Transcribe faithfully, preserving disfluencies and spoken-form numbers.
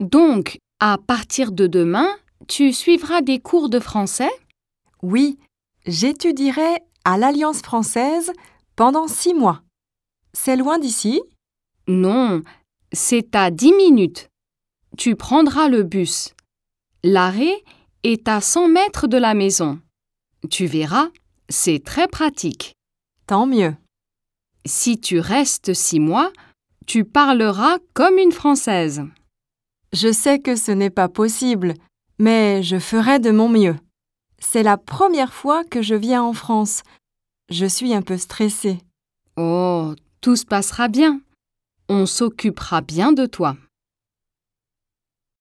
Donc, à partir de demain, tu suivras des cours de français? Oui, j'étudierai à l'Alliance française pendant six mois. C'est loin d'ici? Non, c'est à dix minutes. Tu prendras le bus. L'arrêt est à cent mètres de la maison. Tu verras, c'est très pratique. Tant mieux. Si tu restes six mois, tu parleras comme une Française. Je sais que ce n'est pas possible, mais je ferai de mon mieux. C'est la première fois que je viens en France. Je suis un peu stressée. Oh, tout se passera bien. On s'occupera bien de toi.